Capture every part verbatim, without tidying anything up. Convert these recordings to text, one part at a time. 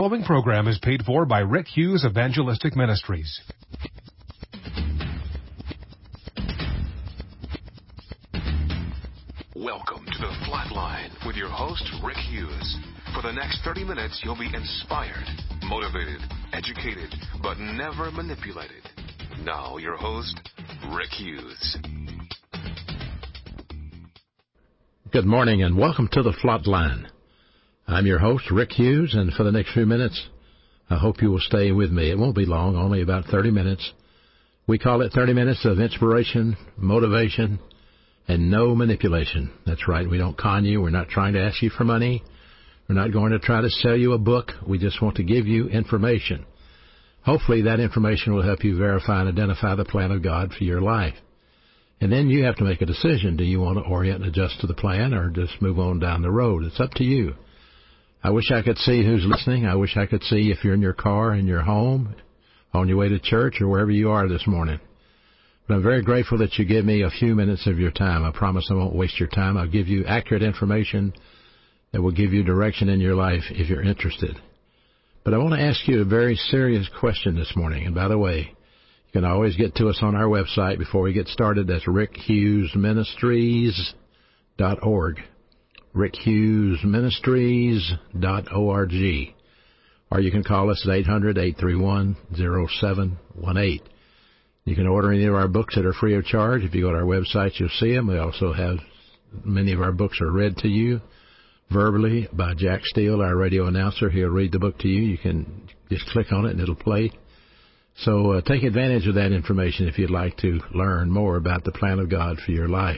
The following program is paid for by Rick Hughes Evangelistic Ministries. Welcome to The Flatline with your host, Rick Hughes. For the next thirty minutes, you'll be inspired, motivated, educated, but never manipulated. Now, your host, Rick Hughes. Good morning and welcome to The Flatline. I'm your host, Rick Hughes, and for the next few minutes, I hope you will stay with me. It won't be long, only about thirty minutes. We call it thirty minutes of inspiration, motivation, and no manipulation. That's right, we don't con you. We're not trying to ask you for money. We're not going to try to sell you a book. We just want to give you information. Hopefully that information will help you verify and identify the plan of God for your life. And then you have to make a decision. Do you want to orient and adjust to the plan or just move on down the road? It's up to you. I wish I could see who's listening. I wish I could see if you're in your car, in your home, on your way to church, or wherever you are this morning. But I'm very grateful that you give me a few minutes of your time. I promise I won't waste your time. I'll give you accurate information that will give you direction in your life if you're interested. But I want to ask you a very serious question this morning. And by the way, you can always get to us on our website before we get started. That's rick hughes ministries dot org. rick hughes ministries dot org. Or you can call us at eight hundred, eight three one, zero seven one eight. You can order any of our books that are free of charge. If you go to our website, you'll see them. We also have many of our books are read to you verbally by Jack Steele, our radio announcer. He'll read the book to you. You can just click on it and it'll play. So uh, take advantage of that information if you'd like to learn more about the plan of God for your life.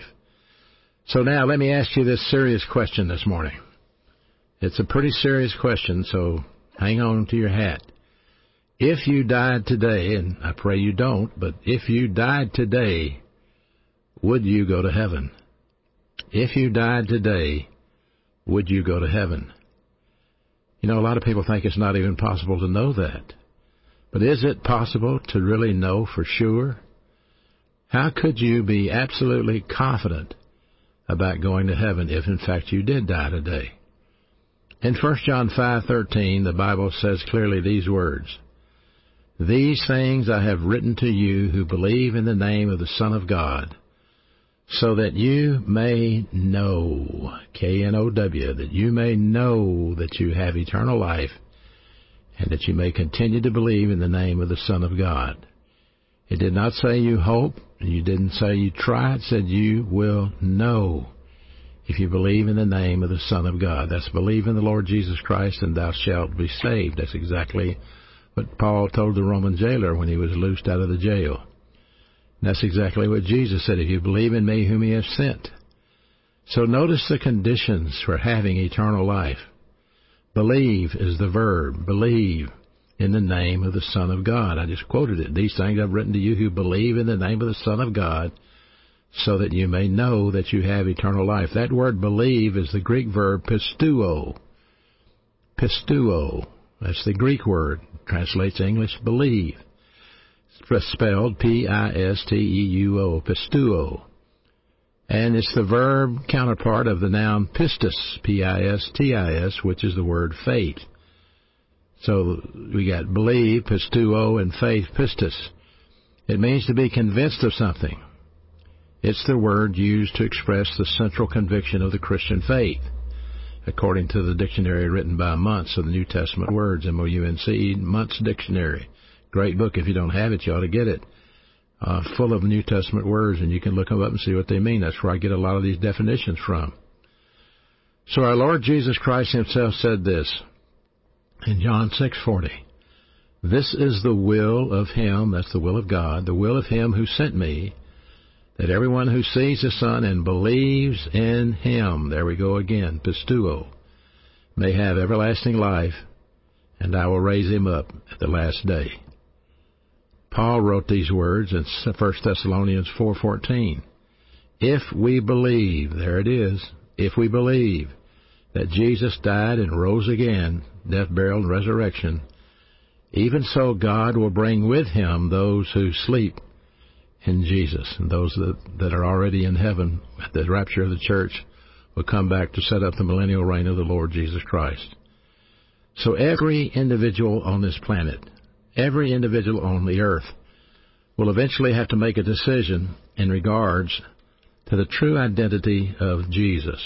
So now let me ask you this serious question this morning. It's a pretty serious question, so hang on to your hat. If you died today, and I pray you don't, but if you died today, would you go to heaven? If you died today, would you go to heaven? You know, a lot of people think it's not even possible to know that. But is it possible to really know for sure? How could you be absolutely confident about going to heaven if, in fact, you did die today? In First John five thirteen, the Bible says clearly these words, "These things I have written to you who believe in the name of the Son of God, so that you may know," K N O W, that you may know that you have eternal life and that you may continue to believe in the name of the Son of God. It did not say you hope, and you didn't say you try. It said you will know if you believe in the name of the Son of God. That's believe in the Lord Jesus Christ and thou shalt be saved. That's exactly what Paul told the Roman jailer when he was loosed out of the jail. And that's exactly what Jesus said, if you believe in me whom he has sent. So notice the conditions for having eternal life. Believe is the verb. Believe in the name of the Son of God. I just quoted it. These things I've written to you who believe in the name of the Son of God, so that you may know that you have eternal life. That word believe is the Greek verb pisteuo. Pisteuo. That's the Greek word. Translates English believe. It's spelled P I S T E U O, pisteuo. And it's the verb counterpart of the noun pistis, P I S T I S, which is the word faith. So we got believe, pisteuo, and faith, pistis. It means to be convinced of something. It's the word used to express the central conviction of the Christian faith, according to the dictionary written by Muntz of the New Testament Words, M O U N C, Muntz Dictionary. Great book. If you don't have it, you ought to get it. Uh, full of New Testament words, and you can look them up and see what they mean. That's where I get a lot of these definitions from. So our Lord Jesus Christ himself said this in John six forty. "This is the will of him," that's the will of God, "the will of him who sent me, that everyone who sees the Son and believes in him," there we go again, pisteuo, "may have everlasting life, and I will raise him up at the last day." Paul wrote these words in First Thessalonians four fourteen. "If we believe," there it is, "if we believe that Jesus died and rose again, death, burial, and resurrection, even so God will bring with him those who sleep in Jesus." And those that, that are already in heaven at the rapture of the church will come back to set up the millennial reign of the Lord Jesus Christ. So every individual on this planet, every individual on the earth, will eventually have to make a decision in regards to the true identity of Jesus.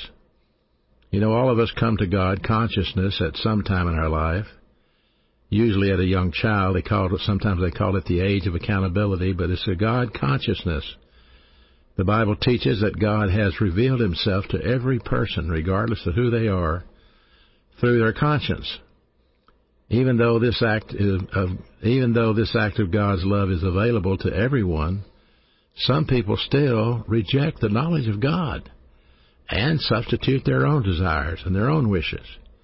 You know, all of us come to God consciousness at some time in our life. Usually at a young child, they call it, sometimes they call it the age of accountability, but it's a God consciousness. The Bible teaches that God has revealed himself to every person, regardless of who they are, through their conscience. Even though this act is of, even though this act of God's love is available to everyone, some people still reject the knowledge of God and substitute their own desires and their own wishes.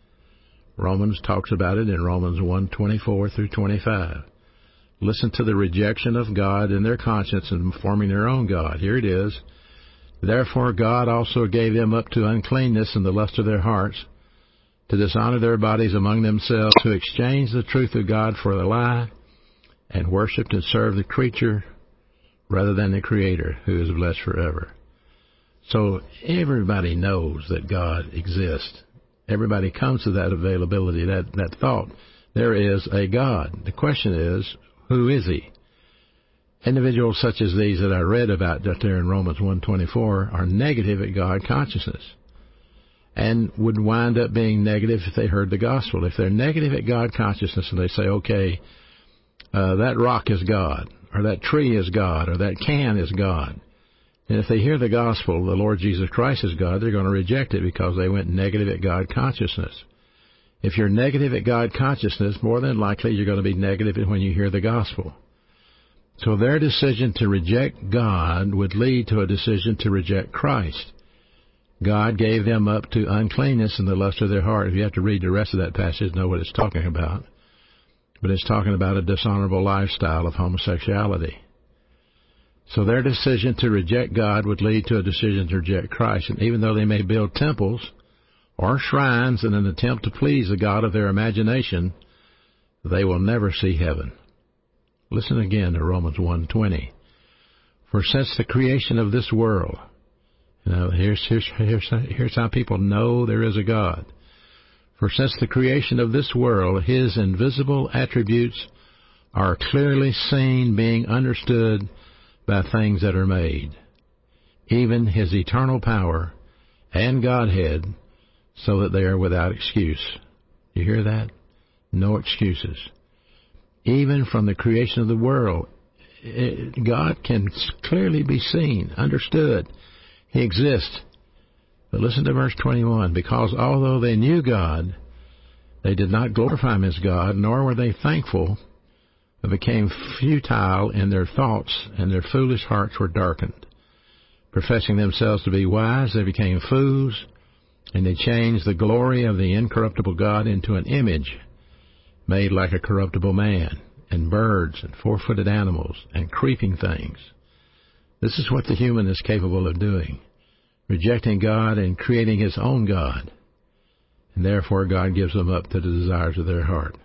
Romans talks about it in Romans one twenty-four through twenty-five. Listen to the rejection of God in their conscience and forming their own God. Here it is. Therefore God also gave them up to uncleanness in the lust of their hearts, to dishonor their bodies among themselves, to exchange the truth of God for a lie, and worshipped and served the creature rather than the Creator, who is blessed forever. So everybody knows that God exists. Everybody comes to that availability, that, that thought. There is a God. The question is, who is he? Individuals such as these that I read about that there in Romans one twenty-four are negative at God consciousness and would wind up being negative if they heard the gospel. If they're negative at God consciousness and they say, okay, uh, that rock is God, or that tree is God, or that can is God, and if they hear the gospel, the Lord Jesus Christ is God, they're going to reject it because they went negative at God consciousness. If you're negative at God consciousness, more than likely you're going to be negative when you hear the gospel. So their decision to reject God would lead to a decision to reject Christ. God gave them up to uncleanness in the lust of their heart. You have to read the rest of that passage to know what it's talking about. But it's talking about a dishonorable lifestyle of homosexuality. So their decision to reject God would lead to a decision to reject Christ. And even though they may build temples or shrines in an attempt to please the God of their imagination, they will never see heaven. Listen again to Romans one twenty. For since the creation of this world, you know, here's, here's, here's, here's how people know there is a God. For since the creation of this world, his invisible attributes are clearly seen, being understood by things that are made, even his eternal power and Godhead, so that they are without excuse. You hear that? No excuses. Even from the creation of the world, it, God can clearly be seen, understood. He exists. But listen to verse twenty-one. Because although they knew God, they did not glorify him as God, nor were they thankful, but became futile in their thoughts, and their foolish hearts were darkened. Professing themselves to be wise, they became fools, and they changed the glory of the incorruptible God into an image made like a corruptible man, and birds, and four-footed animals, and creeping things. This is what the human is capable of doing, rejecting God and creating his own God. And therefore God gives them up to the desires of their heart.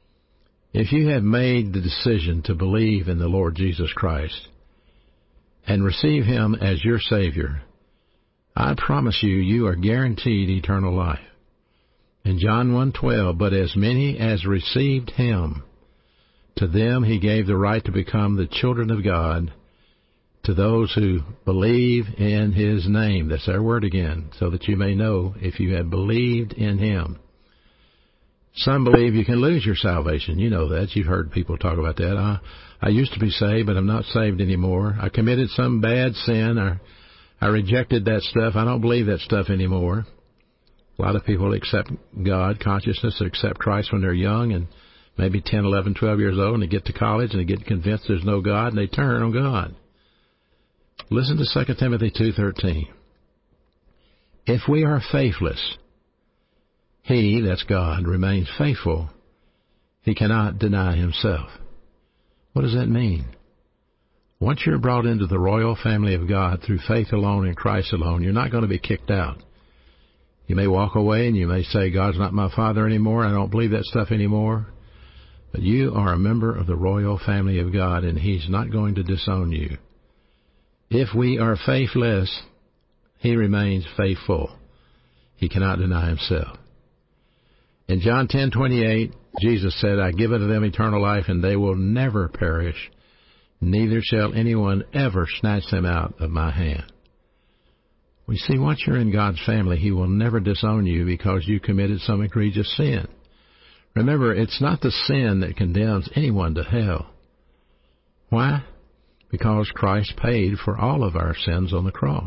If you have made the decision to believe in the Lord Jesus Christ and receive him as your Savior, I promise you, you are guaranteed eternal life. In John one twelve, but as many as received him, to them he gave the right to become the children of God, to those who believe in his name. That's our word again, so that you may know if you have believed in him. Some believe you can lose your salvation. You know that. You've heard people talk about that. I, I used to be saved, but I'm not saved anymore. I committed some bad sin. I, I rejected that stuff. I don't believe that stuff anymore. A lot of people accept God, consciousness, accept Christ when they're young and maybe ten, eleven, twelve years old, and they get to college and they get convinced there's no God, and they turn on God. Listen to Second Timothy two thirteen. If we are faithless, he, that's God, remains faithful. He cannot deny himself. What does that mean? Once you're brought into the royal family of God through faith alone in Christ alone, you're not going to be kicked out. You may walk away and you may say, God's not my Father anymore. I don't believe that stuff anymore. But you are a member of the royal family of God, and he's not going to disown you. If we are faithless, he remains faithful. He cannot deny himself. In John ten twenty-eight, Jesus said, I give unto them eternal life, and they will never perish, neither shall anyone ever snatch them out of my hand. We see, once you're in God's family, He will never disown you because you committed some egregious sin. Remember, it's not the sin that condemns anyone to hell. Why? Because Christ paid for all of our sins on the cross.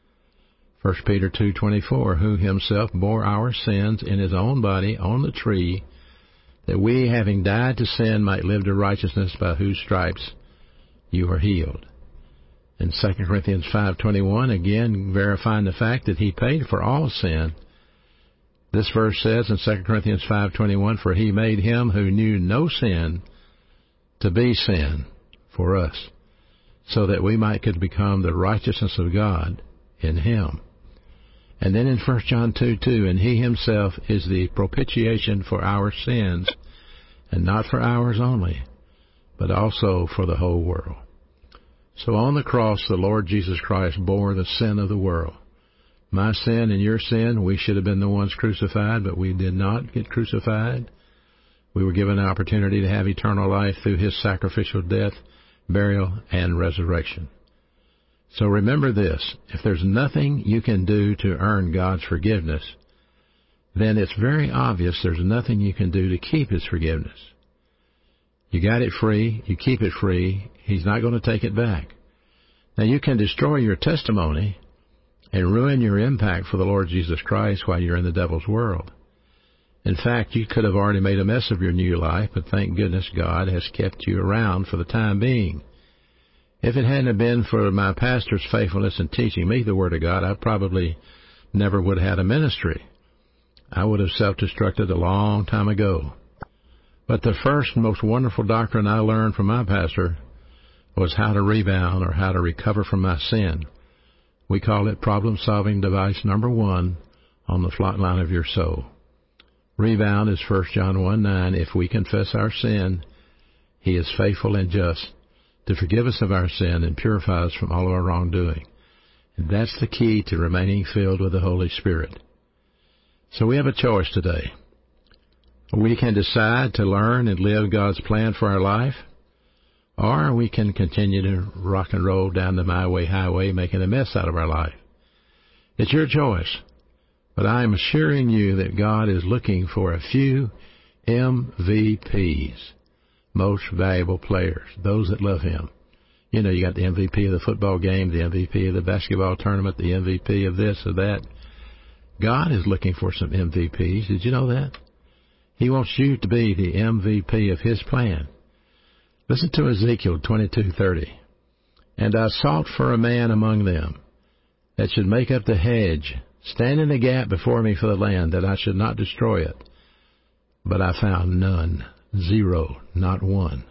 First Peter two twenty-four, who Himself bore our sins in His own body on the tree, that we, having died to sin, might live to righteousness, by whose stripes you are healed. In Second Corinthians five twenty-one, again verifying the fact that He paid for all sin, this verse says in Second Corinthians five twenty-one, for He made Him who knew no sin to be sin for us, so that we might could become the righteousness of God in Him. And then in First John two two, and He Himself is the propitiation for our sins, and not for ours only, but also for the whole world. So on the cross, the Lord Jesus Christ bore the sin of the world. My sin and your sin, we should have been the ones crucified, but we did not get crucified. We were given an opportunity to have eternal life through His sacrificial death, burial, and resurrection. So remember this, if there's nothing you can do to earn God's forgiveness, then it's very obvious there's nothing you can do to keep His forgiveness. You got it free, you keep it free, He's not going to take it back. Now you can destroy your testimony and ruin your impact for the Lord Jesus Christ while you're in the devil's world. In fact, you could have already made a mess of your new life, but thank goodness God has kept you around for the time being. If it hadn't been for my pastor's faithfulness in teaching me the Word of God, I probably never would have had a ministry. I would have self-destructed a long time ago. But the first most wonderful doctrine I learned from my pastor was how to rebound or how to recover from my sin. We call it problem-solving device number one on the flat line of your soul. Rebound is First John one nine. If we confess our sin, He is faithful and just to forgive us of our sin and purify us from all of our wrongdoing. And that's the key to remaining filled with the Holy Spirit. So we have a choice today. We can decide to learn and live God's plan for our life, or we can continue to rock and roll down the my way highway, making a mess out of our life. It's your choice, but I am assuring you that God is looking for a few M V Ps, most valuable players, those that love Him. You know, you got the M V P of the football game, the M V P of the basketball tournament, the M V P of this or that. God is looking for some M V Ps. Did you know that? He wants you to be the M V P of His plan. Listen to Ezekiel twenty-two thirty. And I sought for a man among them that should make up the hedge, stand in the gap before me for the land, that I should not destroy it. But I found none. Zero. Not one.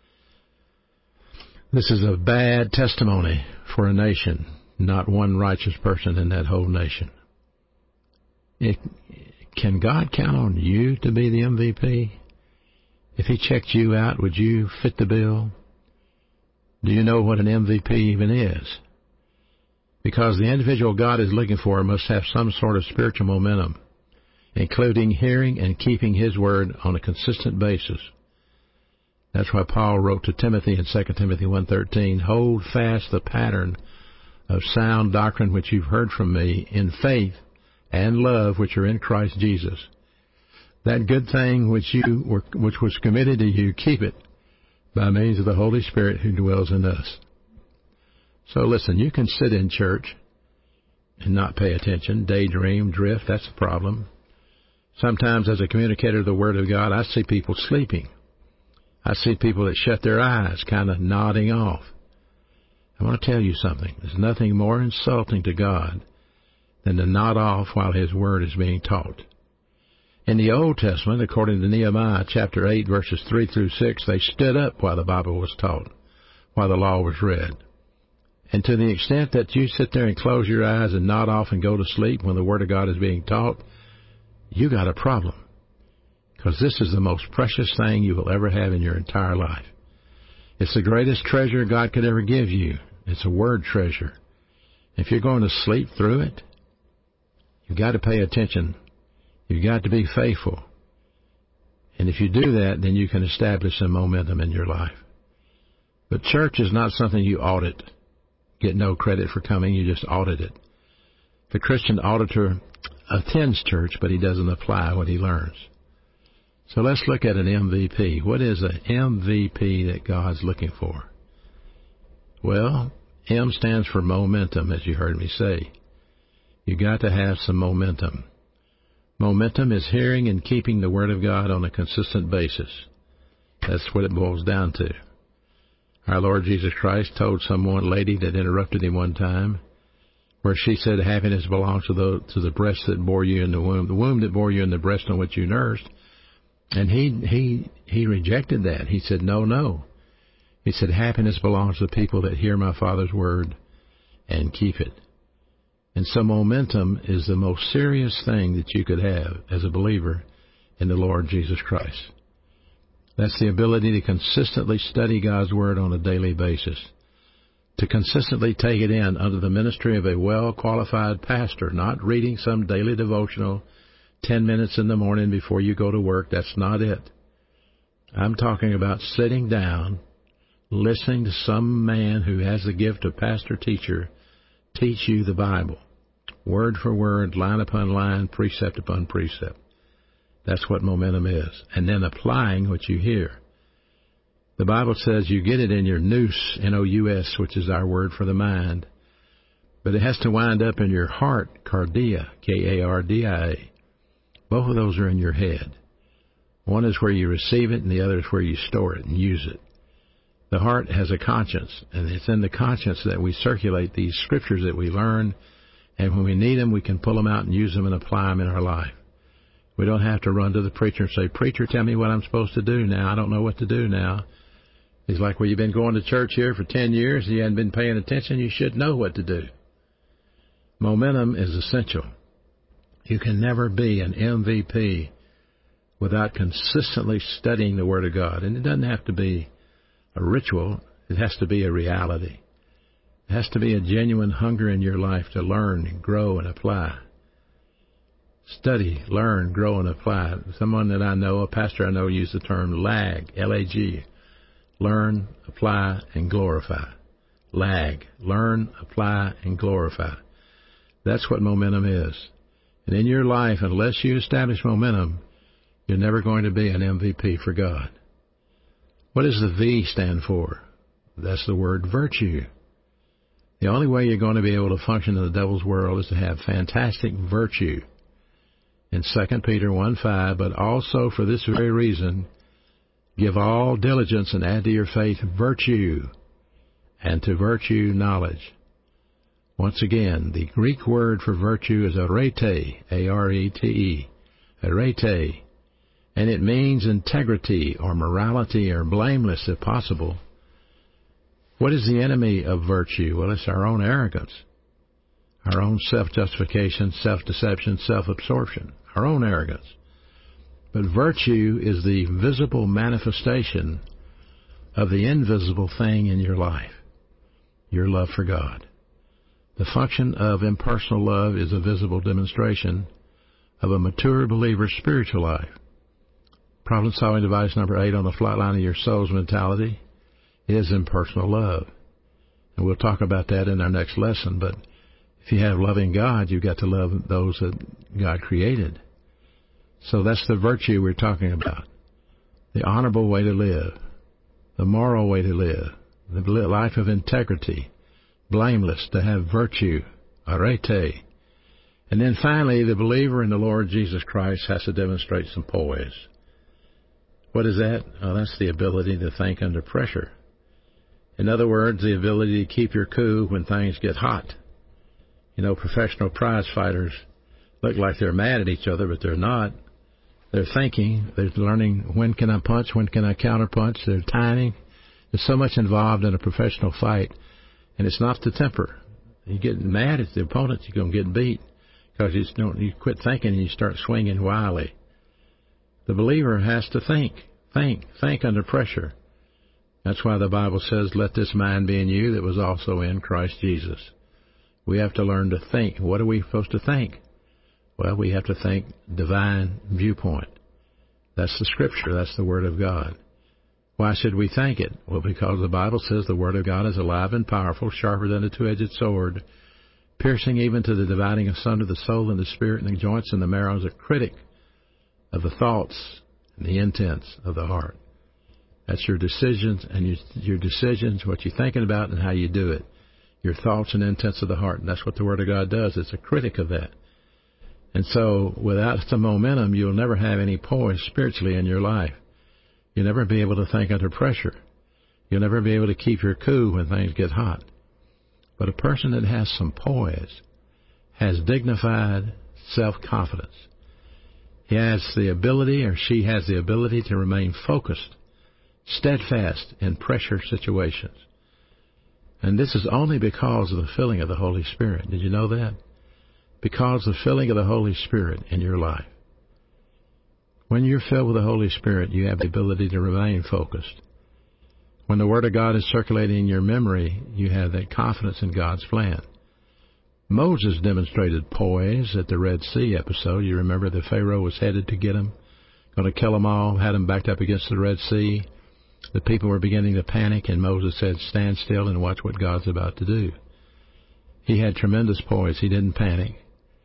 This is a bad testimony for a nation. Not one righteous person in that whole nation. It, can God count on you to be the M V P? If He checked you out, would you fit the bill? Do you know what an M V P even is? Because the individual God is looking for must have some sort of spiritual momentum, including hearing and keeping His word on a consistent basis. That's why Paul wrote to Timothy in Second Timothy one thirteen, hold fast the pattern of sound doctrine which you've heard from me in faith and love which are in Christ Jesus. That good thing which you were, which was committed to you, keep it by means of the Holy Spirit who dwells in us. So listen, you can sit in church and not pay attention, daydream, drift. That's a problem. Sometimes as a communicator of the Word of God, I see people sleeping. I see people that shut their eyes, kind of nodding off. I want to tell you something. There's nothing more insulting to God than to nod off while His Word is being taught. In the Old Testament, according to Nehemiah chapter eight, verses three through six, they stood up while the Bible was taught, while the law was read. And to the extent that you sit there and close your eyes and nod off and go to sleep when the Word of God is being taught, you got a problem. Because this is the most precious thing you will ever have in your entire life. It's the greatest treasure God could ever give you. It's a word treasure. If you're going to sleep through it, you've got to pay attention. You've got to be faithful. And if you do that, then you can establish some momentum in your life. But church is not something you audit. Get no credit for coming, you just audit it. The Christian auditor attends church, but he doesn't apply what he learns. So let's look at an M V P. What is an M V P that God's looking for? Well, M stands for momentum, as you heard me say. You got to have some momentum. Momentum is hearing and keeping the Word of God on a consistent basis. That's what it boils down to. Our Lord Jesus Christ told some one lady that interrupted him one time, where she said happiness belongs to the to the breast that bore you in the womb, the womb that bore you in the breast on which you nursed. And he he he rejected that. He said, no, no. He said, happiness belongs to the people that hear my Father's word and keep it. And so momentum is the most serious thing that you could have as a believer in the Lord Jesus Christ. That's the ability to consistently study God's Word on a daily basis, to consistently take it in under the ministry of a well-qualified pastor, not reading some daily devotional ten minutes in the morning before you go to work. That's not it. I'm talking about sitting down, listening to some man who has the gift of pastor-teacher teach you the Bible, word for word, line upon line, precept upon precept. That's what momentum is. And then applying what you hear. The Bible says you get it in your nous, N O U S, which is our word for the mind. But it has to wind up in your heart, cardia, K A R D I A. Both of those are in your head. One is where you receive it, and the other is where you store it and use it. The heart has a conscience, and it's in the conscience that we circulate these scriptures that we learn, and when we need them, we can pull them out and use them and apply them in our life. We don't have to run to the preacher and say, preacher, tell me what I'm supposed to do now. I don't know what to do now. He's like, well, you've been going to church here for ten years, and you haven't been paying attention. You should know what to do. Momentum is essential. You can never be an M V P without consistently studying the Word of God. And it doesn't have to be a ritual. It has to be a reality. It has to be a genuine hunger in your life to learn and grow and apply. Study, learn, grow, and apply. Someone that I know, a pastor I know, used the term lag, L A G. Learn, apply, and glorify. Lag. Learn, apply, and glorify. That's what momentum is. And in your life, unless you establish momentum, you're never going to be an M V P for God. What does the V stand for? That's the word virtue. The only way you're going to be able to function in the devil's world is to have fantastic virtue. In Second Peter one five, but also for this very reason, give all diligence and add to your faith virtue, and to virtue knowledge. Once again, the Greek word for virtue is arete, A R E T E, arete, and it means integrity or morality or blameless if possible. What is the enemy of virtue? Well, it's our own arrogance, our own self-justification, self-deception, self-absorption, our own arrogance. But virtue is the visible manifestation of the invisible thing in your life, your love for God. The function of impersonal love is a visible demonstration of a mature believer's spiritual life. Problem-solving device number eight on the flat line of your soul's mentality is impersonal love. And we'll talk about that in our next lesson, but if you have loving God, you've got to love those that God created. So that's the virtue we're talking about. The honorable way to live, the moral way to live, the life of integrity, blameless, to have virtue, arete. And then finally, the believer in the Lord Jesus Christ has to demonstrate some poise. What is that? Well, that's the ability to think under pressure. In other words, the ability to keep your cool when things get hot. You know, professional prize fighters look like they're mad at each other, but they're not. They're thinking, they're learning, when can I punch, when can I counterpunch, they're timing. There's so much involved in a professional fight, and it's not the temper. You get mad at the opponent, you're going to get beat, because you, don't, you quit thinking and you start swinging wildly. The believer has to think, think, think under pressure. That's why the Bible says, let this mind be in you that was also in Christ Jesus. We have to learn to think. What are we supposed to think? Well, we have to think divine viewpoint. That's the Scripture. That's the Word of God. Why should we thank it? Well, because the Bible says the Word of God is alive and powerful, sharper than a two-edged sword, piercing even to the dividing asunder the soul and the spirit and the joints and the marrow, is a critic of the thoughts and the intents of the heart. That's your decisions, and your, your decisions, what you're thinking about and how you do it. Your thoughts and intents of the heart. And that's what the Word of God does. It's a critic of that. And so without the momentum, you'll never have any poise spiritually in your life. You'll never be able to think under pressure. You'll never be able to keep your cool when things get hot. But a person that has some poise has dignified self-confidence. He has the ability, or she has the ability, to remain focused, steadfast in pressure situations. And this is only because of the filling of the Holy Spirit. Did you know that? Because of the filling of the Holy Spirit in your life. When you're filled with the Holy Spirit, you have the ability to remain focused. When the Word of God is circulating in your memory, you have that confidence in God's plan. Moses demonstrated poise at the Red Sea episode. You remember the Pharaoh was headed to get him, going to kill them all, had them backed up against the Red Sea. The people were beginning to panic, and Moses said, "Stand still and watch what God's about to do." He had tremendous poise. He didn't panic.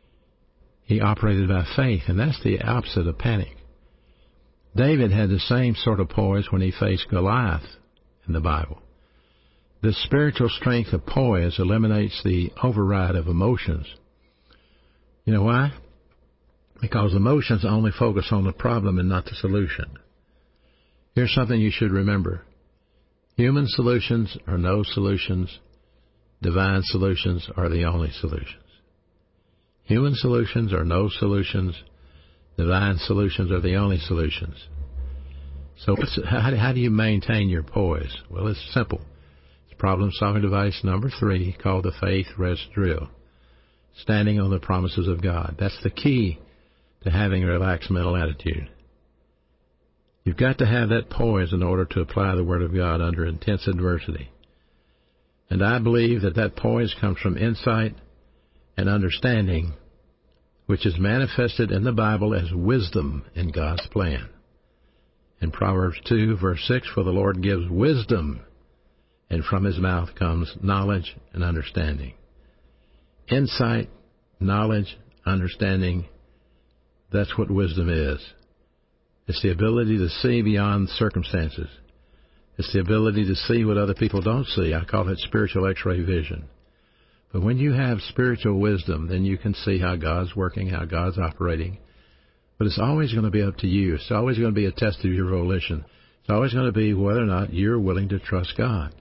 He operated by faith, and that's the opposite of panic. David had the same sort of poise when he faced Goliath in the Bible. The spiritual strength of poise eliminates the override of emotions. You know why? Because emotions only focus on the problem and not the solution. Here's something you should remember. Human solutions are no solutions. Divine solutions are the only solutions. Human solutions are no solutions. Divine solutions are the only solutions. So what's, how, how do you maintain your poise? Well, it's simple. It's problem-solving device number three, called the Faith Rest Drill. Standing on the promises of God. That's the key to having a relaxed mental attitude. You've got to have that poise in order to apply the Word of God under intense adversity. And I believe that that poise comes from insight and understanding, which is manifested in the Bible as wisdom in God's plan. In Proverbs two, verse six, "For the Lord gives wisdom, and from His mouth comes knowledge and understanding." Insight, knowledge, understanding, that's what wisdom is. It's the ability to see beyond circumstances. It's the ability to see what other people don't see. I call it spiritual X-ray vision. But when you have spiritual wisdom, then you can see how God's working, how God's operating. But it's always going to be up to you. It's always going to be a test of your volition. It's always going to be whether or not you're willing to trust God.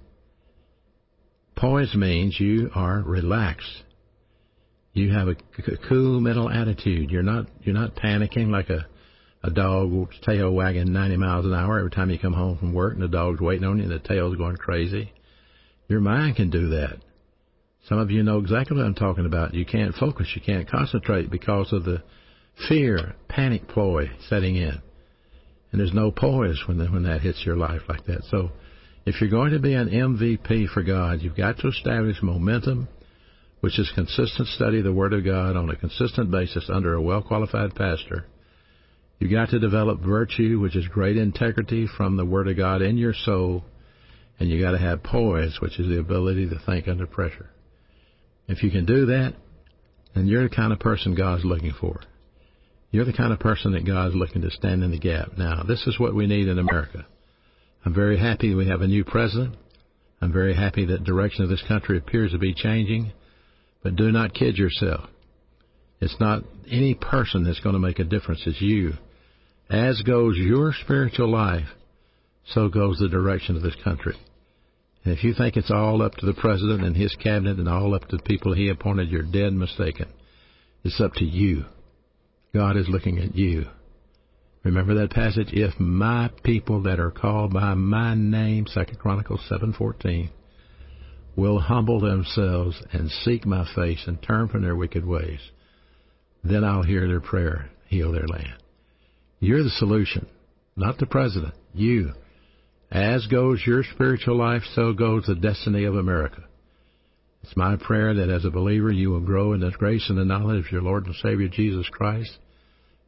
Poise means you are relaxed. You have a cool mental attitude. You're not you're not panicking like a, a dog with its tail wagging ninety miles an hour every time you come home from work, and the dog's waiting on you and the tail's going crazy. Your mind can do that. Some of you know exactly what I'm talking about. You can't focus. You can't concentrate because of the fear, panic ploy setting in. And there's no poise when, the, when that hits your life like that. So if you're going to be an M V P for God, you've got to establish momentum, which is consistent study of the Word of God on a consistent basis under a well-qualified pastor. You've got to develop virtue, which is great integrity from the Word of God in your soul. And you've got to have poise, which is the ability to think under pressure. If you can do that, then you're the kind of person God's looking for. You're the kind of person that God's looking to stand in the gap. Now, this is what we need in America. I'm very happy we have a new president. I'm very happy that the direction of this country appears to be changing. But do not kid yourself. It's not any person that's going to make a difference. It's you. As goes your spiritual life, so goes the direction of this country. And if you think it's all up to the president and his cabinet and all up to the people he appointed, you're dead mistaken. It's up to you. God is looking at you. Remember that passage? If my people that are called by my name, Second Chronicles seven fourteen, will humble themselves and seek my face and turn from their wicked ways, then I'll hear their prayer, heal their land. You're the solution, not the president. You. As goes your spiritual life, so goes the destiny of America. It's my prayer that as a believer you will grow in the grace and the knowledge of your Lord and Savior Jesus Christ.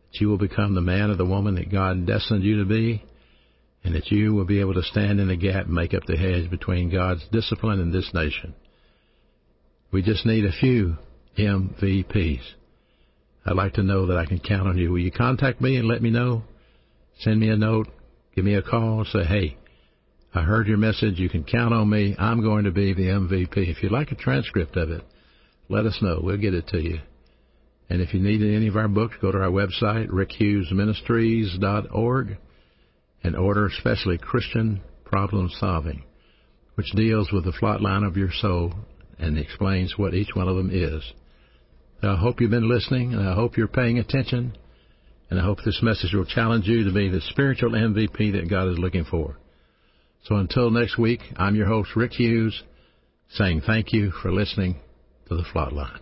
that you will become the man or the woman that God destined you to be, and that you will be able to stand in the gap and make up the hedge between God's discipline and this nation. We just need a few M V Ps. I'd like to know that I can count on you. Will you contact me and let me know? Send me a note, give me a call, say, hey, I heard your message. You can count on me. I'm going to be the M V P. If you'd like a transcript of it, let us know. We'll get it to you. And if you need any of our books, go to our website, rick hughes ministries dot org, and order especially Christian Problem Solving, which deals with the flat line of your soul and explains what each one of them is. I hope you've been listening, and I hope you're paying attention, and I hope this message will challenge you to be the spiritual M V P that God is looking for. So until next week, I'm your host, Rick Hughes, saying thank you for listening to The Flatline.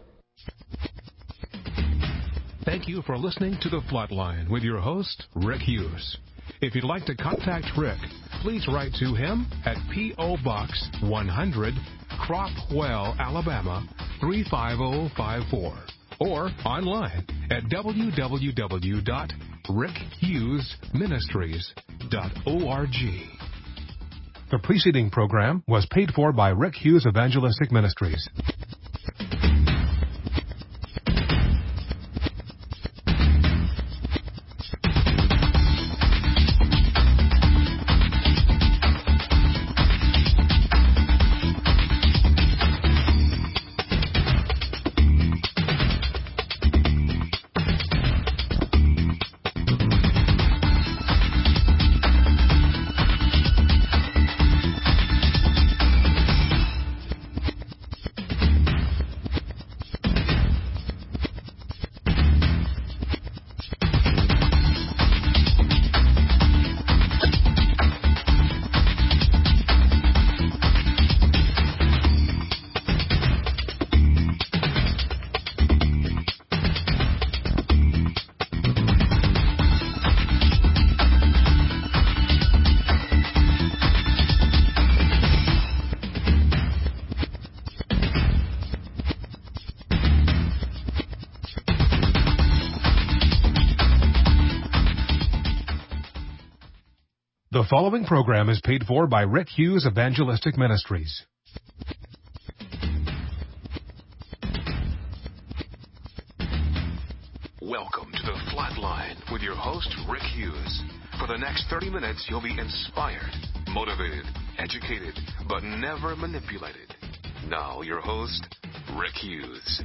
Thank you for listening to The Flatline with your host, Rick Hughes. If you'd like to contact Rick, please write to him at P O. Box one hundred, Cropwell, Alabama three five zero five four, or online at w w w dot rick hughes ministries dot org. The preceding program was paid for by Rick Hughes Evangelistic Ministries. The following program is paid for by Rick Hughes Evangelistic Ministries. Welcome to The Flatline with your host, Rick Hughes. For the next thirty minutes, you'll be inspired, motivated, educated, but never manipulated. Now, your host, Rick Hughes.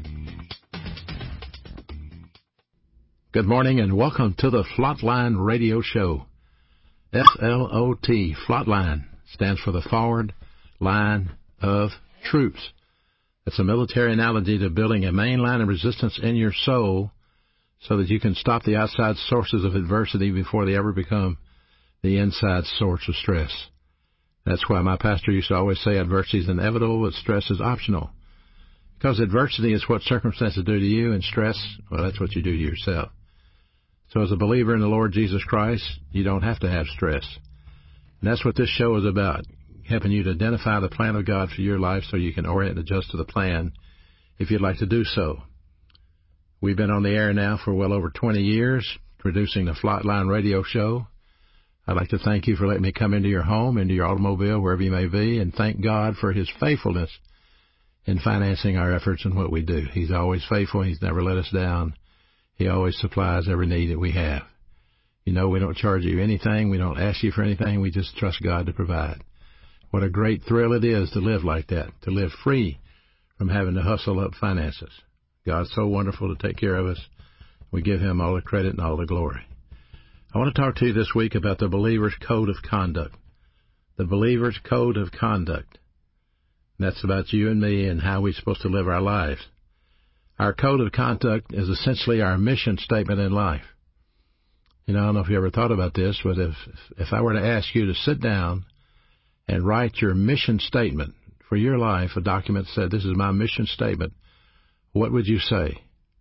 Good morning and welcome to the Flatline Radio Show. F L O T, Flatline, stands for the Forward Line of Troops. It's a military analogy to building a main line of resistance in your soul so that you can stop the outside sources of adversity before they ever become the inside source of stress. That's why my pastor used to always say adversity is inevitable, but stress is optional. Because adversity is what circumstances do to you, and stress, well, that's what you do to yourself. So as a believer in the Lord Jesus Christ, you don't have to have stress. And that's what this show is about, helping you to identify the plan of God for your life so you can orient and adjust to the plan if you'd like to do so. We've been on the air now for well over twenty years, producing the Flatline Radio Show. I'd like to thank you for letting me come into your home, into your automobile, wherever you may be, and thank God for His faithfulness in financing our efforts and what we do. He's always faithful. He's never let us down. He always supplies every need that we have. You know, we don't charge you anything. We don't ask you for anything. We just trust God to provide. What a great thrill it is to live like that, to live free from having to hustle up finances. God's so wonderful to take care of us. We give Him all the credit and all the glory. I want to talk to you this week about the believer's code of conduct. The believer's code of conduct. And that's about you and me and how we're supposed to live our lives. Our code of conduct is essentially our mission statement in life. You know, I don't know if you ever thought about this, but if if I were to ask you to sit down and write your mission statement for your life, a document said, this is my mission statement, what would you say?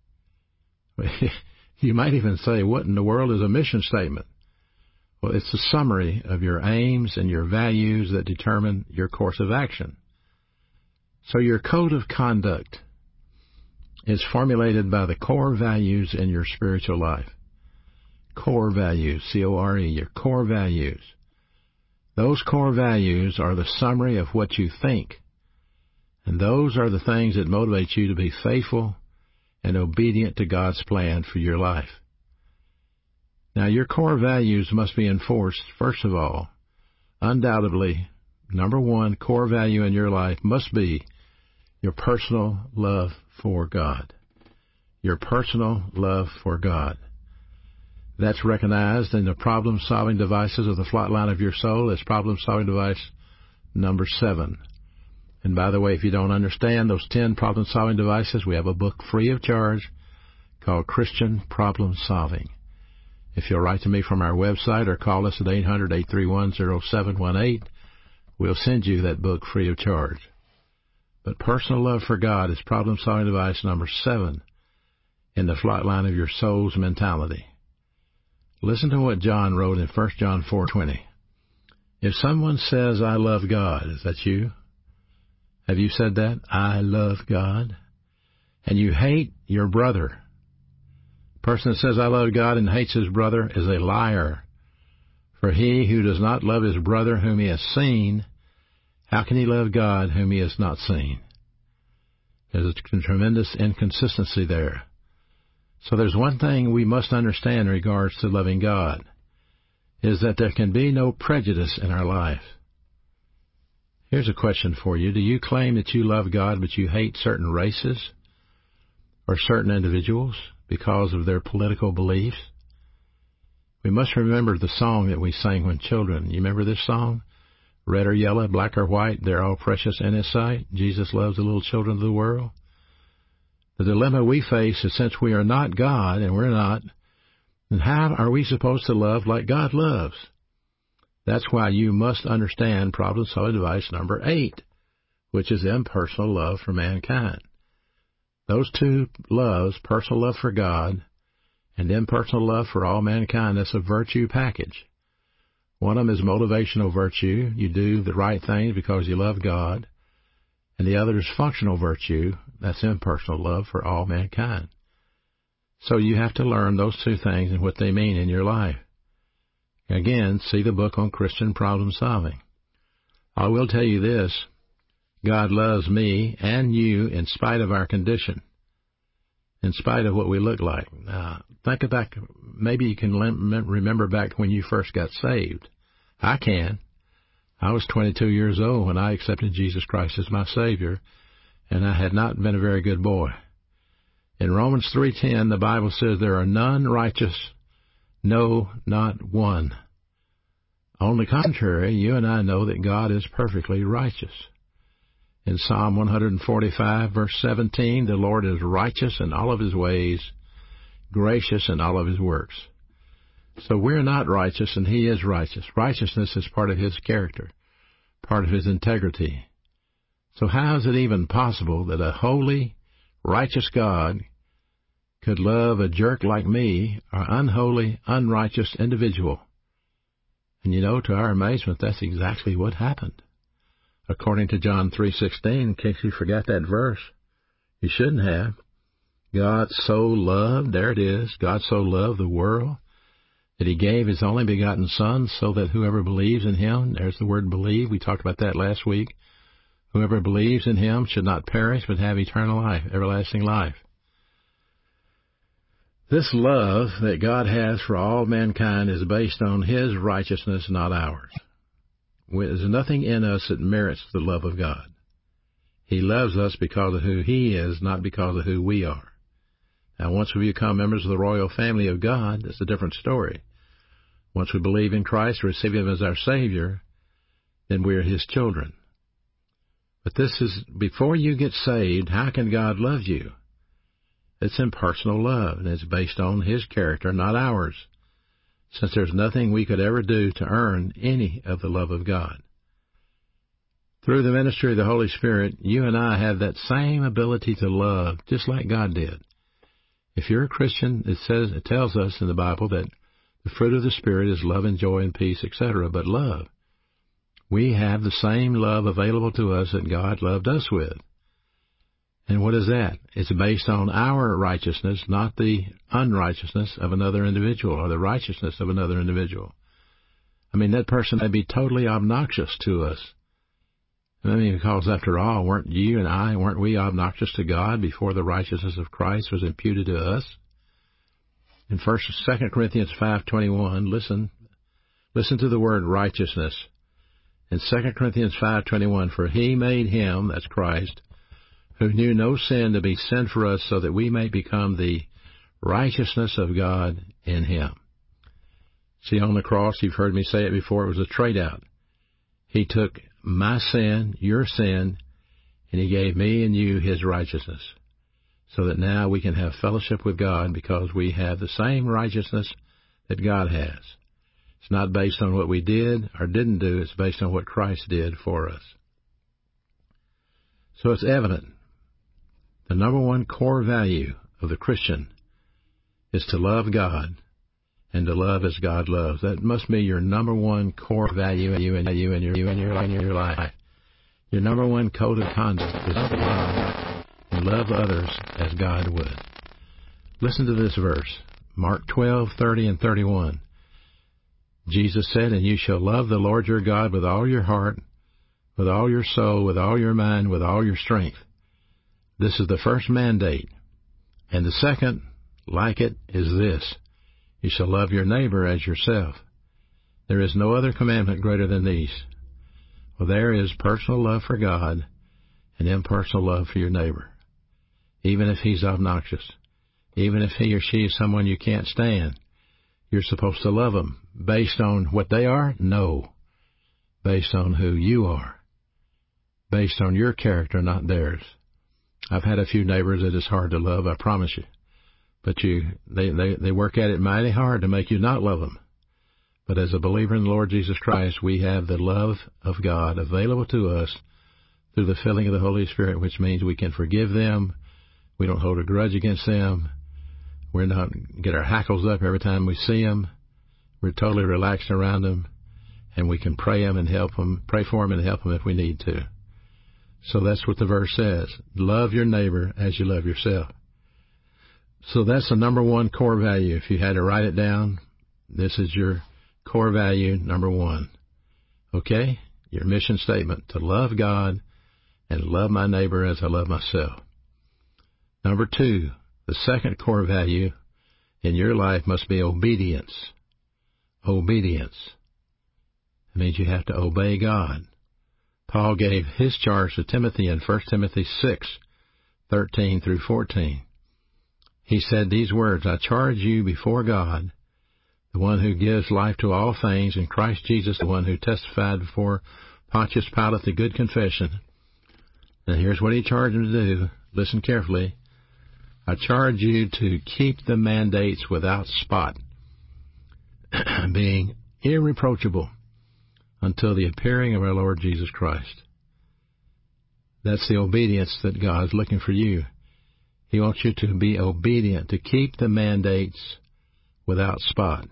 You might even say, what in the world is a mission statement? Well, it's a summary of your aims and your values that determine your course of action. So your code of conduct is formulated by the core values in your spiritual life. core values, C O R E, your core values. Those core values are the summary of what you think. And those are the things that motivate you to be faithful and obedient to God's plan for your life. Now, your core values must be enforced, first of all. Undoubtedly, number one core value in your life must be your personal love for God. Your personal love for God. That's recognized in the problem-solving devices of the Flatline of your soul as problem-solving device number seven. And by the way, if you don't understand those ten problem-solving devices, we have a book free of charge called Christian Problem Solving. If you'll write to me from our website or call us at eight hundred, eight three one, oh seven one eight, we'll send you that book free of charge. But personal love for God is problem-solving device number seven in the Flatline of your soul's mentality. Listen to what John wrote in First John four twenty. If someone says, I love God, is that you? Have you said that? I love God. And you hate your brother. A person that says, I love God and hates his brother is a liar. For he who does not love his brother whom he has seen, how can he love God whom he has not seen? There's a tremendous inconsistency there. So there's one thing we must understand in regards to loving God, is that there can be no prejudice in our life. Here's a question for you. Do you claim that you love God, but you hate certain races or certain individuals because of their political beliefs? We must remember the song that we sang when children. You remember this song? Red or yellow, black or white, they're all precious in His sight. Jesus loves the little children of the world. The dilemma we face is since we are not God, and we're not, then how are we supposed to love like God loves? That's why you must understand problem-solving device number eight, which is impersonal love for mankind. Those two loves, personal love for God and impersonal love for all mankind, that's a virtue package. One of them is motivational virtue. You do the right things because you love God. And the other is functional virtue. That's impersonal love for all mankind. So you have to learn those two things and what they mean in your life. Again, see the book on Christian problem solving. I will tell you this. God loves me and you in spite of our condition, in spite of what we look like. Now, think about, maybe you can remember back when you first got saved. I can. I was twenty-two years old when I accepted Jesus Christ as my Savior, and I had not been a very good boy. In Romans three ten, the Bible says there are none righteous, no, not one. On the contrary, you and I know that God is perfectly righteous. In Psalm one forty-five, verse seventeen, the Lord is righteous in all of His ways, gracious in all of His works. So we're not righteous, and He is righteous. Righteousness is part of His character, part of His integrity. So how is it even possible that a holy, righteous God could love a jerk like me, or unholy, unrighteous individual? And you know, to our amazement, that's exactly what happened. According to John three sixteen, in case you forgot that verse, you shouldn't have. God so loved, there it is, God so loved the world that He gave His only begotten Son so that whoever believes in Him, there's the word believe, we talked about that last week, whoever believes in Him should not perish but have eternal life, everlasting life. This love that God has for all mankind is based on His righteousness, not ours. There's nothing in us that merits the love of God. He loves us because of who He is, not because of who we are. Now, once we become members of the royal family of God, it's a different story. Once we believe in Christ, receive Him as our Savior, then we are His children. But this is, before you get saved, how can God love you? It's impersonal love, and it's based on His character, not ours, since there's nothing we could ever do to earn any of the love of God. Through the ministry of the Holy Spirit, you and I have that same ability to love, just like God did. If you're a Christian, it says, it tells us in the Bible that the fruit of the Spirit is love and joy and peace, et cetera, but love. We have the same love available to us that God loved us with. And what is that? It's based on our righteousness, not the unrighteousness of another individual or the righteousness of another individual. I mean, that person may be totally obnoxious to us. I mean, because after all, weren't you and I, weren't we obnoxious to God before the righteousness of Christ was imputed to us? In First, Second Corinthians five twenty-one, listen, listen to the word righteousness. In Second Corinthians five twenty-one, for he made him, that's Christ, who knew no sin, to be sin for us, so that we may become the righteousness of God in him. See, on the cross, you've heard me say it before, it was a trade-out. He took my sin, your sin, and he gave me and you his righteousness, so that now we can have fellowship with God because we have the same righteousness that God has. It's not based on what we did or didn't do. It's based on what Christ did for us. So it's evident. The number one core value of the Christian is to love God and to love as God loves. That must be your number one core value in you and you and your you and your life. Your life. Your number one code of conduct is to love and love others as God would. Listen to this verse, Mark twelve thirty and thirty-one. Jesus said, "And you shall love the Lord your God with all your heart, with all your soul, with all your mind, with all your strength." This is the first mandate. And the second, like it, is this: you shall love your neighbor as yourself. There is no other commandment greater than these. Well, there is personal love for God and impersonal love for your neighbor, even if he's obnoxious, even if he or she is someone you can't stand. You're supposed to love them based on what they are? No. Based on who you are. Based on your character, not theirs. I've had a few neighbors that is hard to love, I promise you. But you, they, they, they work at it mighty hard to make you not love them. But as a believer in the Lord Jesus Christ, we have the love of God available to us through the filling of the Holy Spirit, which means we can forgive them. We don't hold a grudge against them. We're not get our hackles up every time we see them. We're totally relaxed around them, and we can pray them and help them, pray for them and help them if we need to. So that's what the verse says. Love your neighbor as you love yourself. So that's the number one core value. If you had to write it down, this is your core value number one. Okay? Your mission statement: to love God and love my neighbor as I love myself. Number two, the second core value in your life must be obedience. Obedience. It means you have to obey God. Paul gave his charge to Timothy in First Timothy six thirteen through fourteen. He said these words: I charge you before God, the one who gives life to all things, and Christ Jesus, the one who testified before Pontius Pilate the good confession. Now here's what he charged him to do. Listen carefully. I charge you to keep the mandates without spot, being irreproachable until the appearing of our Lord Jesus Christ. That's the obedience that God's looking for you. He wants you to be obedient, to keep the mandates without spot,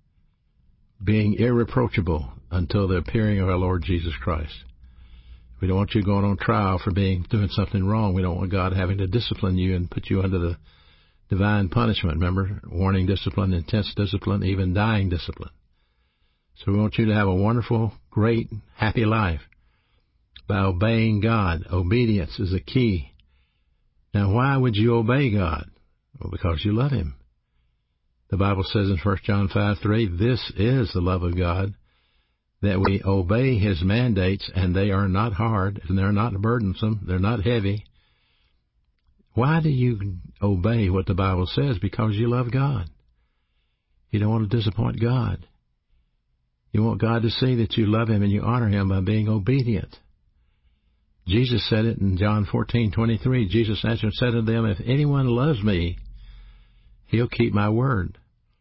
being irreproachable until the appearing of our Lord Jesus Christ. We don't want you going on trial for being doing something wrong. We don't want God having to discipline you and put you under the divine punishment. Remember, warning discipline, intense discipline, even dying discipline. So we want you to have a wonderful, great, happy life by obeying God. Obedience is a key. Now, why would you obey God? Well, because you love Him. The Bible says in First John five three, this is the love of God, that we obey His mandates, and they are not hard, and they're not burdensome, they're not heavy. Why do you obey what the Bible says? Because you love God. You don't want to disappoint God. You want God to see that you love Him and you honor Him by being obedient. Jesus said it in John fourteen twenty-three. Jesus answered and said to them, if anyone loves me, he'll keep my word.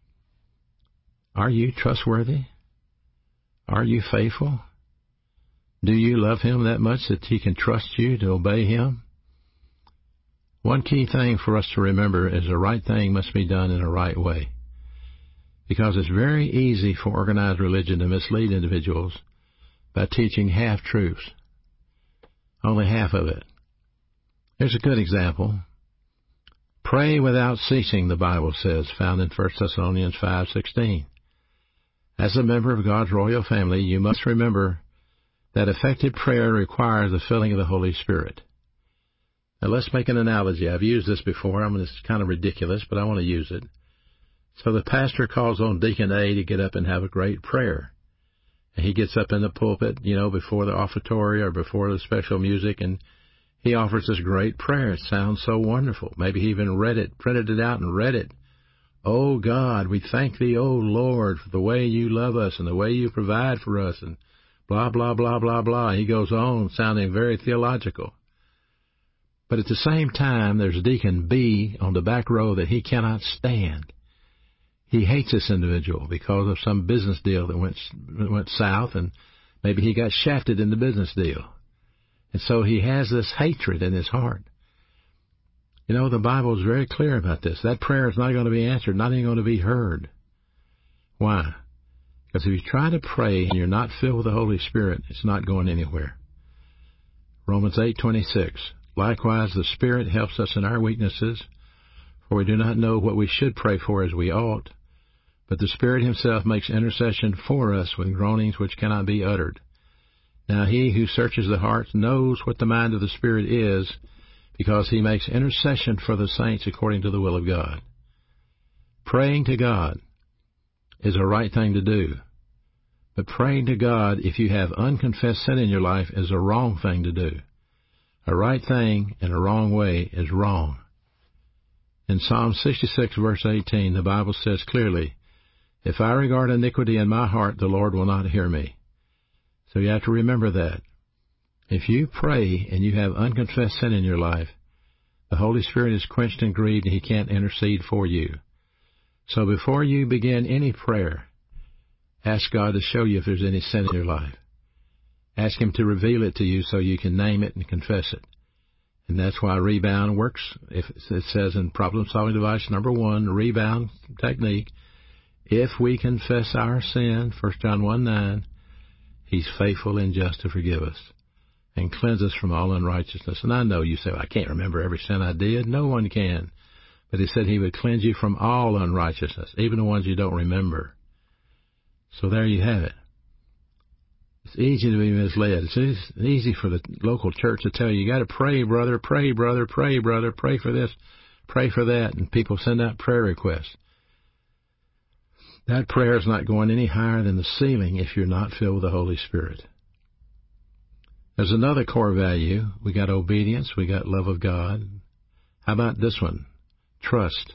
Are you trustworthy? Are you faithful? Do you love Him that much that He can trust you to obey Him? One key thing for us to remember is the right thing must be done in a right way. Because it's very easy for organized religion to mislead individuals by teaching half-truths. Only half of it. Here's a good example. Pray without ceasing, the Bible says, found in First Thessalonians five sixteen. As a member of God's royal family, you must remember that effective prayer requires the filling of the Holy Spirit. Now let's make an analogy. I've used this before. I mean, it's kind of ridiculous, but I want to use it. So the pastor calls on Deacon A to get up and have a great prayer. And he gets up in the pulpit, you know, before the offertory or before the special music, and he offers this great prayer. It sounds so wonderful. Maybe he even read it, printed it out and read it. Oh, God, we thank thee, oh, Lord, for the way you love us and the way you provide for us, and blah, blah, blah, blah, blah. He goes on, sounding very theological. But at the same time, there's Deacon B on the back row that he cannot stand. He hates this individual because of some business deal that went went south, and maybe he got shafted in the business deal. And so he has this hatred in his heart. You know, the Bible is very clear about this. That prayer is not going to be answered, not even going to be heard. Why? Because if you try to pray and you're not filled with the Holy Spirit, it's not going anywhere. Romans eight twenty-six. Likewise, the Spirit helps us in our weaknesses, for we do not know what we should pray for as we ought, but the Spirit himself makes intercession for us with groanings which cannot be uttered. Now he who searches the hearts knows what the mind of the Spirit is, because he makes intercession for the saints according to the will of God. Praying to God is a right thing to do, but praying to God if you have unconfessed sin in your life is a wrong thing to do. A right thing in a wrong way is wrong. In Psalm sixty-six, verse eighteen, the Bible says clearly, if I regard iniquity in my heart, the Lord will not hear me. So you have to remember that. If you pray and you have unconfessed sin in your life, the Holy Spirit is quenched and grieved and he can't intercede for you. So before you begin any prayer, ask God to show you if there's any sin in your life. Ask him to reveal it to you so you can name it and confess it. And that's why rebound works. If it says in problem-solving device number one, rebound technique, if we confess our sin, First John one nine, he's faithful and just to forgive us and cleanse us from all unrighteousness. And I know you say, well, I can't remember every sin I did. No one can. But he said he would cleanse you from all unrighteousness, even the ones you don't remember. So there you have it. It's easy to be misled. It's easy for the local church to tell you, you got to pray, brother, pray, brother, pray, brother, pray for this, pray for that. And people send out prayer requests. That prayer is not going any higher than the ceiling if you're not filled with the Holy Spirit. There's another core value. We got obedience. We got love of God. How about this one? Trust.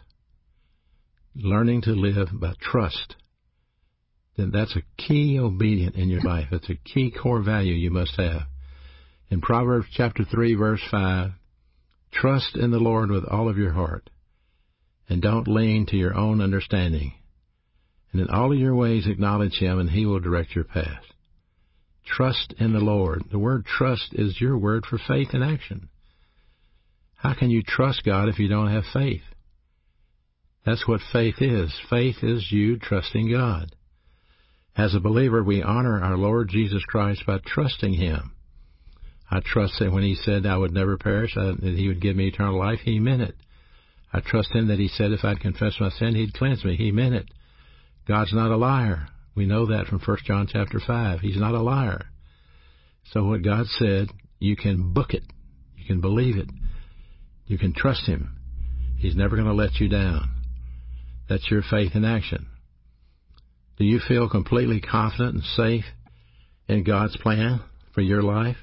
Learning to live by trust. Then that's a key obedient in your life. It's a key core value you must have. In Proverbs chapter three, verse five, trust in the Lord with all of your heart, and don't lean to your own understanding. And in all of your ways acknowledge him, and he will direct your path. Trust in the Lord. The word trust is your word for faith in action. How can you trust God if you don't have faith? That's what faith is. Faith is you trusting God. As a believer, we honor our Lord Jesus Christ by trusting him. I trust that when he said I would never perish, that he would give me eternal life, he meant it. I trust him that he said if I'd confess my sin, he'd cleanse me. He meant it. God's not a liar. We know that from First John chapter five. He's not a liar. So what God said, you can book it. You can believe it. You can trust him. He's never going to let you down. That's your faith in action. Do you feel completely confident and safe in God's plan for your life?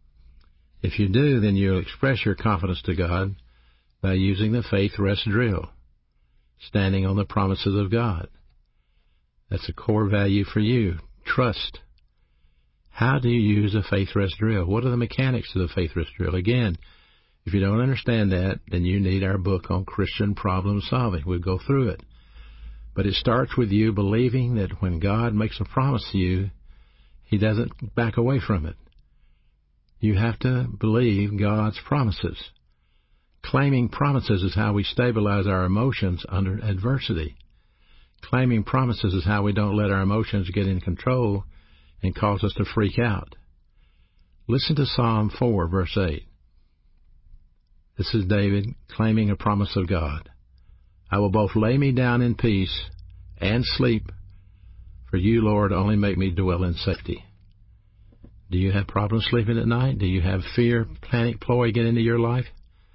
If you do, then you'll express your confidence to God by using the faith rest drill, standing on the promises of God. That's a core value for you. Trust. How do you use a faith rest drill? What are the mechanics of the faith rest drill? Again, if you don't understand that, then you need our book on Christian problem solving. We'll go through it. But it starts with you believing that when God makes a promise to you, he doesn't back away from it. You have to believe God's promises. Claiming promises is how we stabilize our emotions under adversity. Claiming promises is how we don't let our emotions get in control and cause us to freak out. Listen to Psalm four, verse eight. This is David claiming a promise of God. I will both lay me down in peace and sleep, for you, Lord, only make me dwell in safety. Do you have problems sleeping at night? Do you have fear, panic, ploy get into your life?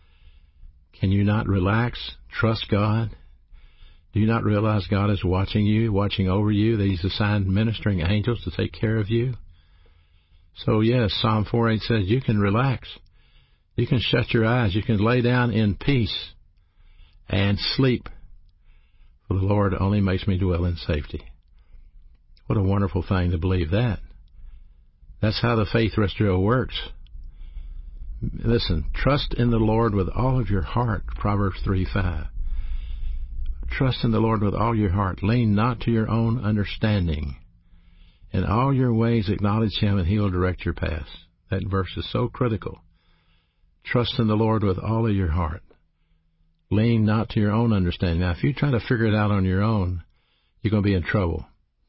Can you not relax, trust God? Do you not realize God is watching you, watching over you, that He's assigned ministering angels to take care of you? So yes, Psalm four eight says you can relax. You can shut your eyes. You can lay down in peace and sleep. For the Lord only makes me dwell in safety. What a wonderful thing to believe that. That's how the faith restoral works. Listen, trust in the Lord with all of your heart, Proverbs three five. Trust in the Lord with all your heart. Lean not to your own understanding. In all your ways acknowledge Him, and He will direct your paths. That verse is so critical. Trust in the Lord with all of your heart. Lean not to your own understanding. Now, if you try to figure it out on your own, you're going to be in trouble.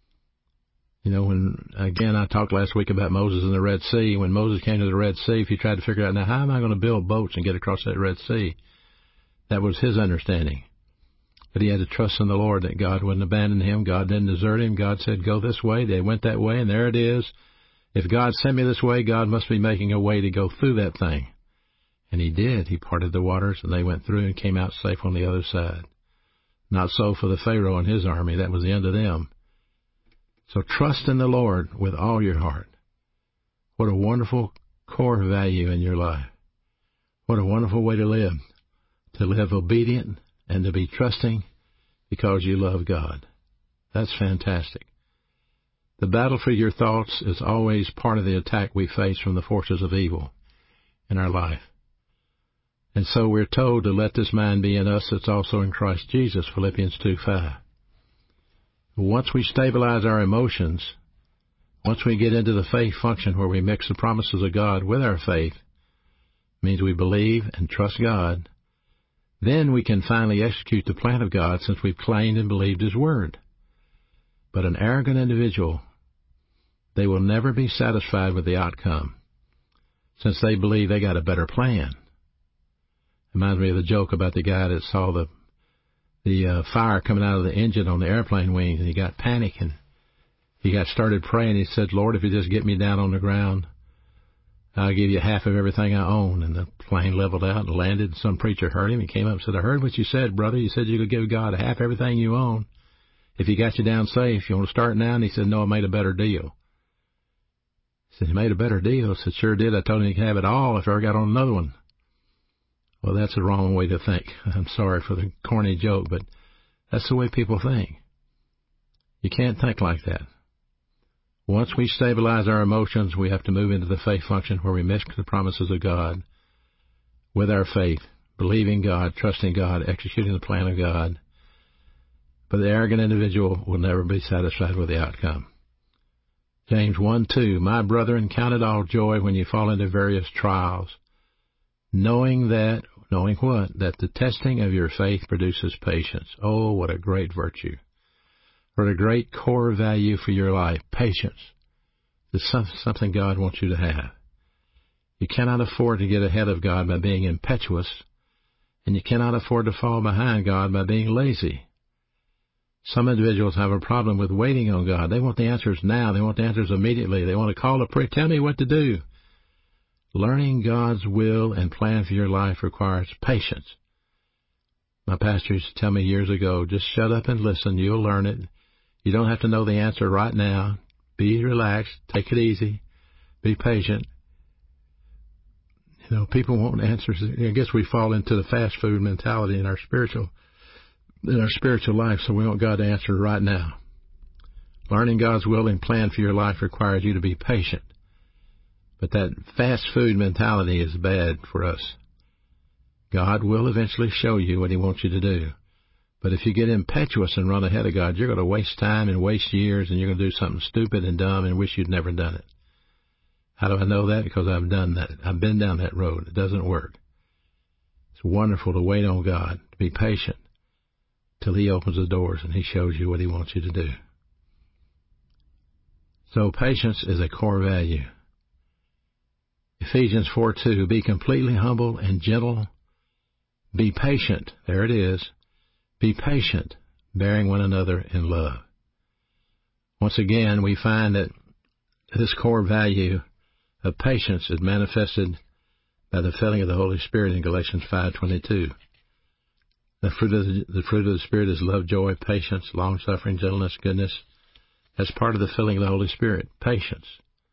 You know, when, again, I talked last week about Moses and the Red Sea. When Moses came to the Red Sea, if you tried to figure out, now, how am I going to build boats and get across that Red Sea? That was his understanding. But he had to trust in the Lord that God wouldn't abandon him. God didn't desert him. God said, go this way. They went that way, and there it is. If God sent me this way, God must be making a way to go through that thing. And He did. He parted the waters, and they went through and came out safe on the other side. Not so for the Pharaoh and his army. That was the end of them. So trust in the Lord with all your heart. What a wonderful core value in your life. What a wonderful way to live. To live obedient and to be trusting because you love God. That's fantastic. The battle for your thoughts is always part of the attack we face from the forces of evil in our life. And so we're told to let this mind be in us that's also in Christ Jesus, Philippians two five. Once we stabilize our emotions, once we get into the faith function where we mix the promises of God with our faith, means we believe and trust God, then we can finally execute the plan of God since we've claimed and believed His Word. But an arrogant individual, they will never be satisfied with the outcome since they believe they got a better plan. Reminds me of the joke about the guy that saw the the uh, fire coming out of the engine on the airplane wings, and he got panic, and he got started praying. He said, Lord, if you just get me down on the ground, I'll give you half of everything I own. And the plane leveled out and landed. Some preacher heard him. He came up and said, I heard what you said, brother. You said you could give God half everything you own if He got you down safe. You want to start now? And he said, no, I made a better deal. He said, you made a better deal? I said, sure did. I told him he could have it all if I ever got on another one. Well, that's the wrong way to think. I'm sorry for the corny joke, but that's the way people think. You can't think like that. Once we stabilize our emotions, we have to move into the faith function where we mix the promises of God with our faith, believing God, trusting God, executing the plan of God. But the arrogant individual will never be satisfied with the outcome. James one two, my brethren, count it all joy when you fall into various trials, knowing that, knowing what? That the testing of your faith produces patience. Oh, what a great virtue. What a great core value for your life, patience. It's something God wants you to have. You cannot afford to get ahead of God by being impetuous, and you cannot afford to fall behind God by being lazy. Some individuals have a problem with waiting on God. They want the answers now. They want the answers immediately. They want to call a prayer, tell me what to do. Learning God's will and plan for your life requires patience. My pastor used to tell me years ago, just shut up and listen. You'll learn it. You don't have to know the answer right now. Be relaxed. Take it easy. Be patient. You know, people want answers. I guess we fall into the fast food mentality in our spiritual, in our spiritual life, so we want God to answer right now. Learning God's will and plan for your life requires you to be patient. But that fast food mentality is bad for us. God will eventually show you what He wants you to do. But if you get impetuous and run ahead of God, you're going to waste time and waste years, and you're going to do something stupid and dumb and wish you'd never done it. How do I know that? Because I've done that. I've been down that road. It doesn't work. It's wonderful to wait on God, to be patient, till He opens the doors and He shows you what He wants you to do. So patience is a core value. Ephesians four two, be completely humble and gentle Be patient. There it is. Be patient, bearing one another in love. Once again, we find that this core value of patience is manifested by the filling of the Holy Spirit in Galatians five twenty-two. The fruit of the, the fruit of the Spirit is love, joy, patience, long-suffering, gentleness, goodness. That's part of the filling of the Holy Spirit, patience.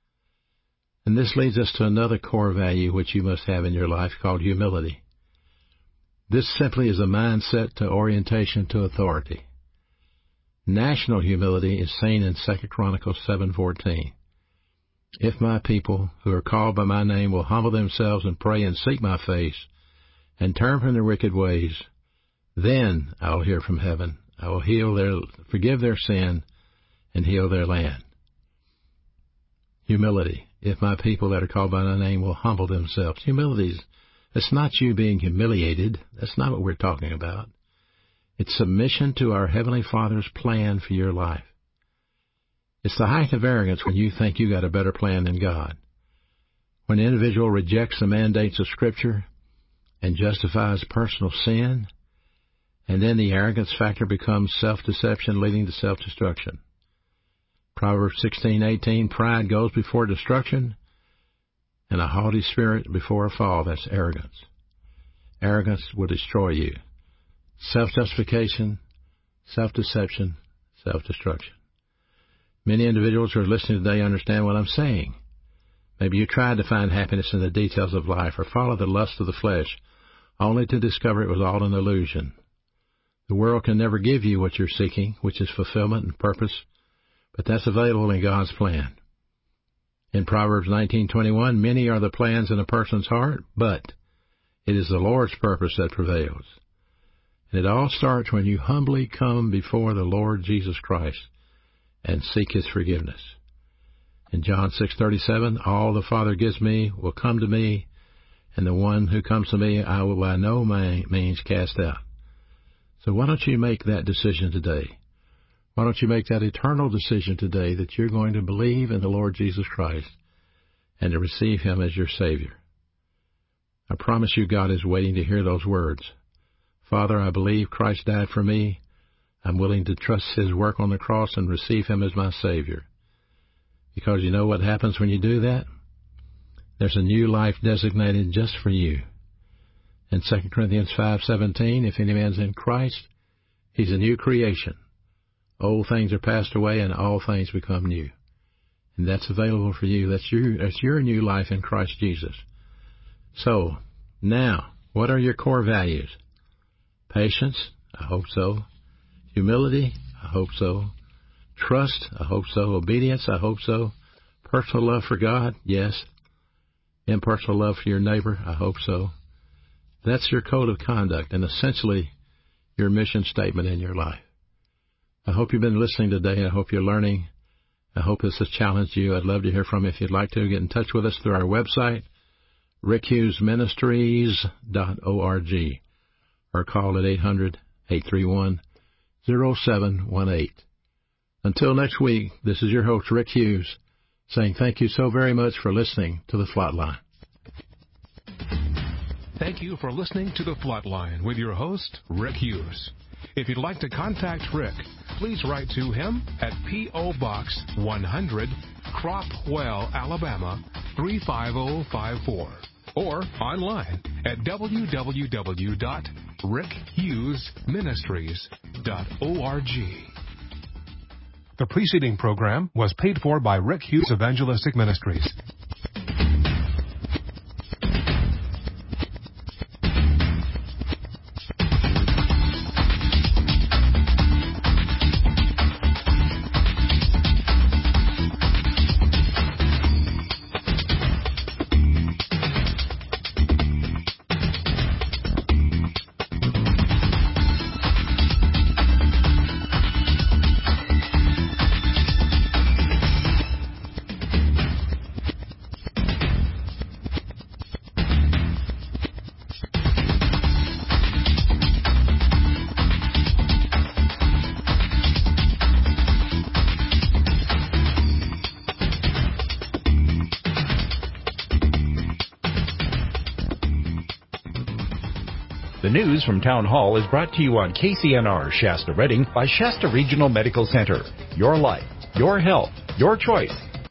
And this leads us to another core value which you must have in your life called humility. This simply is a mindset to orientation to authority. National humility is seen in Second Chronicles seven fourteen. If my people who are called by my name will humble themselves and pray and seek my face and turn from their wicked ways, then I will hear from heaven. I will heal their, forgive their sin and heal their land. Humility. If my people that are called by my name will humble themselves. Humility is, it's not you being humiliated. That's not what we're talking about. It's submission to our Heavenly Father's plan for your life. It's the height of arrogance when you think you got a better plan than God. When the individual rejects the mandates of Scripture and justifies personal sin, and then the arrogance factor becomes self-deception leading to self-destruction. Proverbs sixteen eighteen, pride goes before destruction, and a haughty spirit before a fall. That's arrogance. Arrogance will destroy you. Self-justification, self-deception, self-destruction. Many individuals who are listening today understand what I'm saying. Maybe you tried to find happiness in the details of life or follow the lust of the flesh, only to discover it was all an illusion. The world can never give you what you're seeking, which is fulfillment and purpose, but that's available in God's plan. In Proverbs nineteen twenty-one, many are the plans in a person's heart, but it is the Lord's purpose that prevails. And it all starts when you humbly come before the Lord Jesus Christ and seek His forgiveness. In John six thirty-seven, all the Father gives me will come to me, and the one who comes to me I will by no means cast out. So why don't you make that decision today? Why don't you make that eternal decision today that you're going to believe in the Lord Jesus Christ and to receive Him as your Savior? I promise you God is waiting to hear those words. Father, I believe Christ died for me. I'm willing to trust His work on the cross and receive Him as my Savior. Because you know what happens when you do that? There's a new life designated just for you. In Second Corinthians five seventeen, if any man's in Christ, he's a new creation. Old things are passed away and all things become new. And that's available for you. That's your, that's your new life in Christ Jesus. So, now, what are your core values? Patience? I hope so. Humility? I hope so. Trust? I hope so. Obedience? I hope so. Personal love for God? Yes. Impersonal love for your neighbor? I hope so. That's your code of conduct and essentially your mission statement in your life. I hope you've been listening today. I hope you're learning. I hope this has challenged you. I'd love to hear from you. If you'd like to, get in touch with us through our website, rick hughes ministries dot org, or call at eight hundred, eight three one, zero seven one eight. Until next week, this is your host, Rick Hughes, saying thank you so very much for listening to The Flatline. Thank you for listening to The Flatline with your host, Rick Hughes. If you'd like to contact Rick, please write to him at P O. Box one hundred, Cropwell, Alabama, three five zero five four, or online at w w w dot rick hughes ministries dot org. The preceding program was paid for by Rick Hughes Evangelistic Ministries. The news from Town Hall is brought to you on K C N R Shasta Redding by Shasta Regional Medical Center. Your life, your health, your choice.